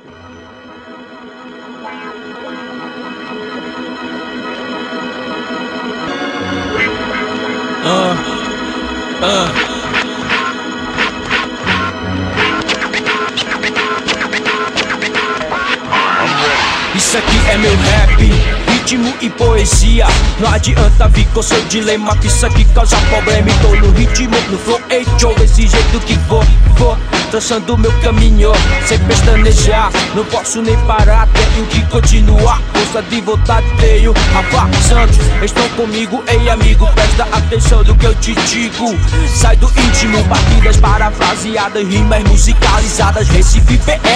Isso aqui é meu rap, ritmo e poesia. Não adianta vir com seu dilema, que isso aqui causa problema. E tô no ritmo, no flow, ei, show, desse jeito que vou traçando meu caminho, sem pestanejar. Não posso nem parar, tenho que continuar. Força de vontade tenho. Rafa Santos, estão comigo, ei amigo, presta atenção do que eu te digo. Sai do íntimo, batidas parafraseadas, rimas musicalizadas, Recife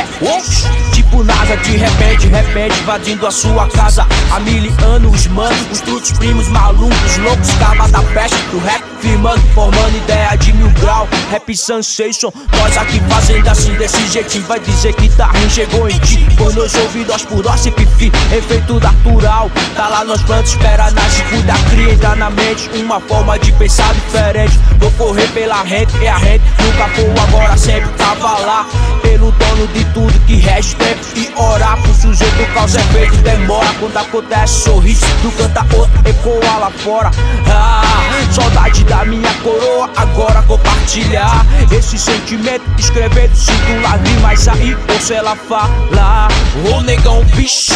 PE. Tipo NASA, de repente, invadindo a sua casa. Há 1000 anos, mano, os trutos primos malucos, loucos, cava da peste do rap, firmando, formando ideia de 1000 grau. Rap sensation, nós aqui fazendo assim, desse jeitinho. Vai dizer que tá ruim, chegou em ti, por nos ouvidos por nós, pipi, efeito natural. Tá lá nos plantos, espera, nasce, cuida, cria, entra na mente. Uma forma de pensar diferente. Vou correr pela rente, e a rente nunca foi, agora sempre tava lá. Pelo dono de tudo que rege tempo e orar pro sujeito, causa efeito, demora. Quando acontece, sorriso do canta outro, ecoa lá fora. Saudade da minha coroa, agora compartilhar esse sentimento, escrevendo, sinto lágrimas sair, ouço ela falar. Ô negão, bicho,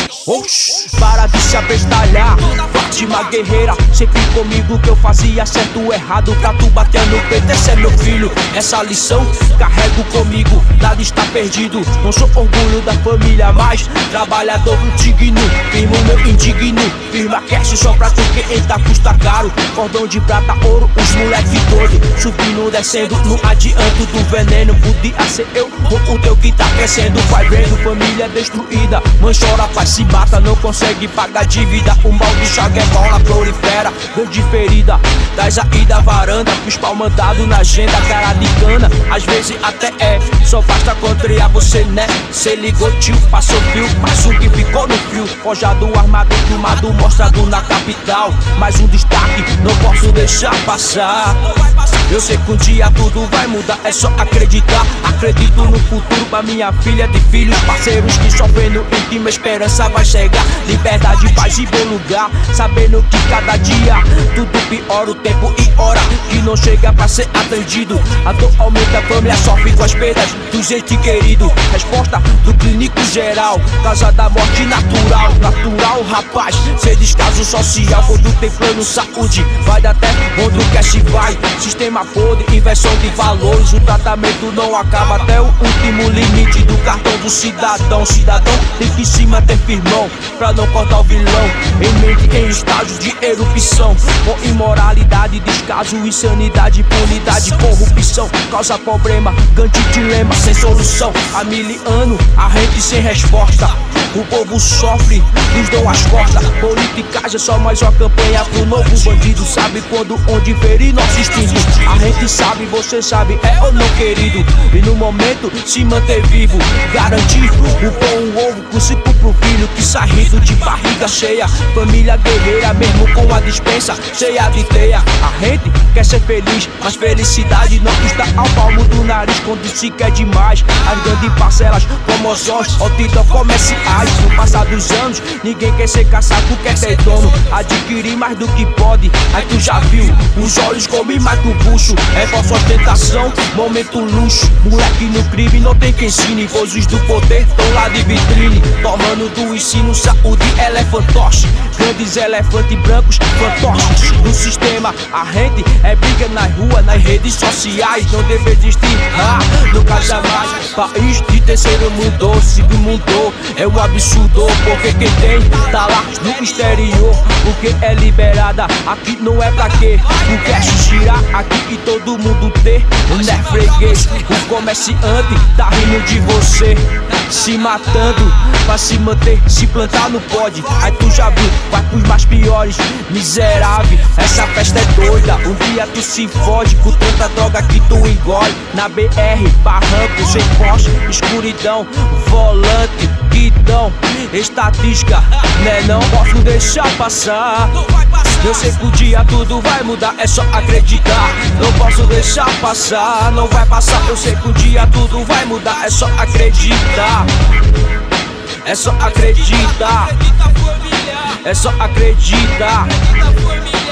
para de se abestalhar. Fátima guerreira, sempre comigo, que eu fazia certo ou errado, pra tu bater no peito, esse é meu filho. Essa lição carrego comigo, nada está perdido. Não sou orgulho da família, mas trabalhador digno. Firmo meu indigno, firma cash só pra tu, que entra custa caro. Cordão de prata, ouro, os moleque doido, subindo, descendo, não adianto do veneno. Podia ser eu ou o teu que tá crescendo. Vai vendo, família destruída, mãe chora, pai se mata, não consegue pagar dívida. O mal de chaga é bola, prolifera, grande ferida, das aí da varanda, os pau mandado na agenda, cara de cana. Às vezes até só basta contrariar você, né? Cê ligou, tio, passou fio, mas um que ficou no fio. Forjado, armado, filmado, mostrado na capital. Mais um destaque, não posso deixar passar. Eu sei que um dia tudo vai mudar, é só acreditar. Acredito no futuro pra minha filha, de filhos, parceiros que sofrem no íntimo, esperança vai chegar. Liberdade, paz e bom lugar, sabendo que cada dia tudo piora, o tempo e hora que não chega pra ser atendido. A dor aumenta, a família sofre com as perdas dos entes queridos. Resposta do clínico geral, causa da morte natural. Natural, rapaz, ser descaso social, quando tem plano saúde, vai até onde o cash vai. Sistema podre, inversão de valores, o tratamento não acaba até o último limite do cartão do cidadão. Cidadão tem que se manter firmão, pra não cortar o vilão. Em mente, em estágios de erupção, com imoralidade, descaso, insanidade, impunidade, corrupção, causa problema, grande dilema, sem solução. Há 1000 anos, a gente sem resposta, o povo sofre, nos dão as costas. Politicagem é só mais uma campanha pro novo bandido. Sabe quando, onde ferir nosso instinto. A gente sabe, você sabe, é ou não, querido. E no momento, se manter vivo, garantir o pão, o ovo, com cinco pro filho que sai rindo de barriga cheia. Família guerreira, mesmo com a dispensa cheia de teia. A gente quer ser feliz, mas felicidade não está ao palmo do nariz quando se quer demais. As grandes parcelas, promoções, ou títulos comerciais. No passar dos anos, ninguém quer ser caçado, quer ter dono, adquirir mais do que pode. Aí tu já viu, os olhos comem mais que o bucho. É falsa ostentação, momento luxo. Moleque no crime, não tem quem ensine, pois os do poder tão lá de vitrine, tomando do ensino, saúde, elefantoche. Grandes elefantes brancos, fantoches. No sistema, a gente é briga nas ruas, nas redes sociais. Não deve existir, nunca jamais. País de terceiro mundo, segundo mundo, é um absurdo, porque quem tem tá lá no exterior. O que é liberada aqui não é pra quê? O cash girar aqui e todo mundo ter. Não é freguês, o comerciante tá rindo de você, se matando pra se manter, se plantar não pode. Aí tu já viu, vai pros mais piores, miserável, essa festa é doida. Um dia tu se foge com tanta droga que tu engole. Na BR, barranco, sem poste, escuro escuridão, volante, guidão, estatística, né não posso deixar passar. Eu sei que um dia tudo vai mudar, é só acreditar. Não posso deixar passar, não vai passar. Eu sei que um dia tudo vai mudar, é só acreditar. É só acreditar. É só acreditar.